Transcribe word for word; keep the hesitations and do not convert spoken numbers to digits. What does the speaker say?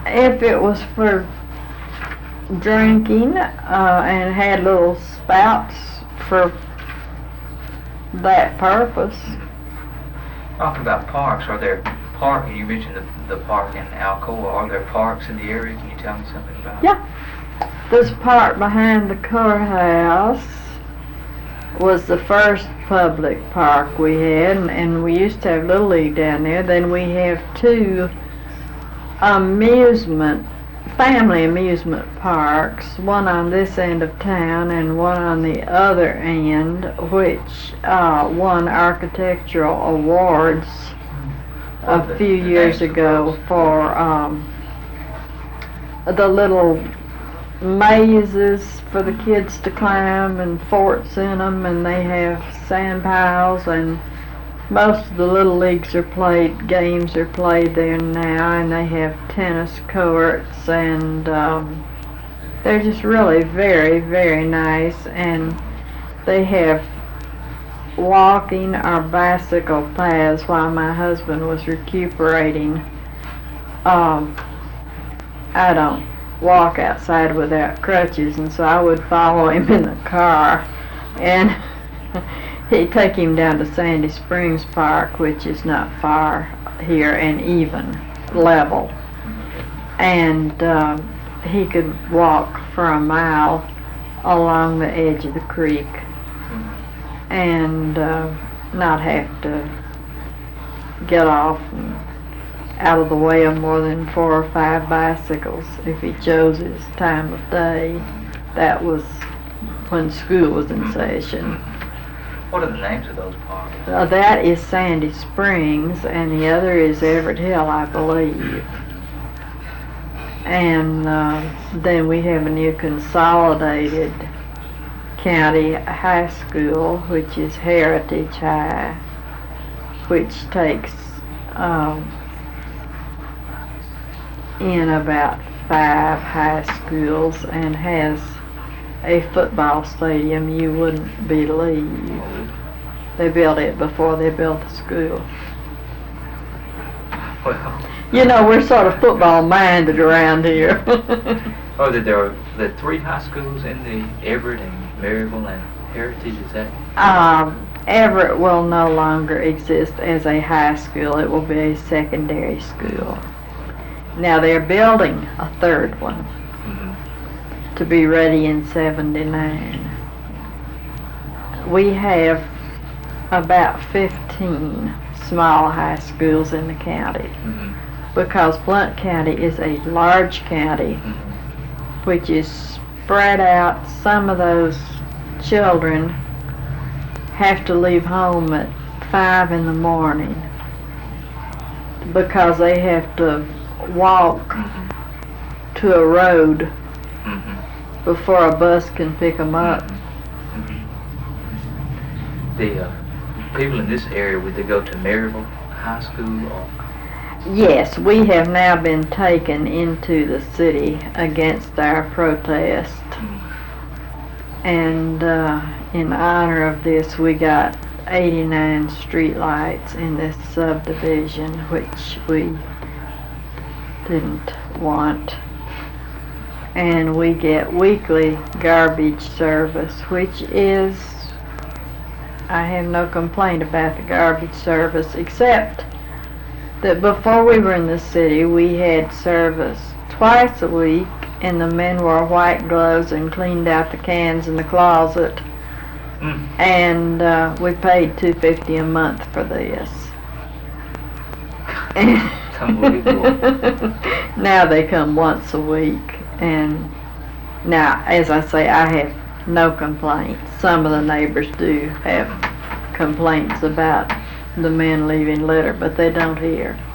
if it was for drinking uh, and had little spouts for that purpose. Talking about parks, are there park? You mentioned the, the park in Alcoa. Are there parks in the area? Can you tell me something about? Yeah, this park behind the courthouse was the first public park we had, and, and we used to have Little League down there. Then we have two amusement, family amusement parks, one on this end of town and one on the other end, which uh, won architectural awards a few years ago for um, the little mazes for the kids to climb and forts in them, and they have sand piles, and most of the little leagues are played, games are played there now, and they have tennis courts, and um, they're just really very, very nice, and they have walking or bicycle paths. While my husband was recuperating, um, I don't walk outside without crutches, and so I would follow him in the car, and he'd take him down to Sandy Springs Park, which is not far here and even level, and uh, he could walk for a mile along the edge of the creek and uh, not have to get off and out of the way of more than four or five bicycles if he chose his time of day. That was when school was in session. What are the names of those parks? Uh, that is Sandy Springs, and the other is Everett Hill, I believe. And uh, then we have a new consolidated county high school, which is Heritage High, which takes um, in about five high schools and has a football stadium you wouldn't believe. They built it before they built the school. Well, you know, we're sort of football minded around here. oh, that there are the three high schools in the Everett and Maryville and Heritage, is that? Um, Everett will no longer exist as a high school. It will be a secondary school. Now they're building a third one mm-hmm. to be ready in seventy-nine. We have about fifteen small high schools in the county mm-hmm. because Blount County is a large county mm-hmm. which is spread out. Some of those children have to leave home at five in the morning because they have to walk mm-hmm. to a road mm-hmm. before a bus can pick them up. Mm-hmm. The uh, people in this area, would they go to Maryville High School? Or? Yes, we have now been taken into the city against our protest. Mm-hmm. And uh, in honor of this, we got eighty-nine street lights in this subdivision, which we didn't want, and we get weekly garbage service, which is, I have no complaint about the garbage service, except that before we were in the city we had service twice a week, and the men wore white gloves and cleaned out the cans in the closet, mm. and uh, we paid two fifty a month for this. Now they come once a week, and now, as I say, I have no complaints. Some of the neighbors do have complaints about the men leaving litter, but they don't here.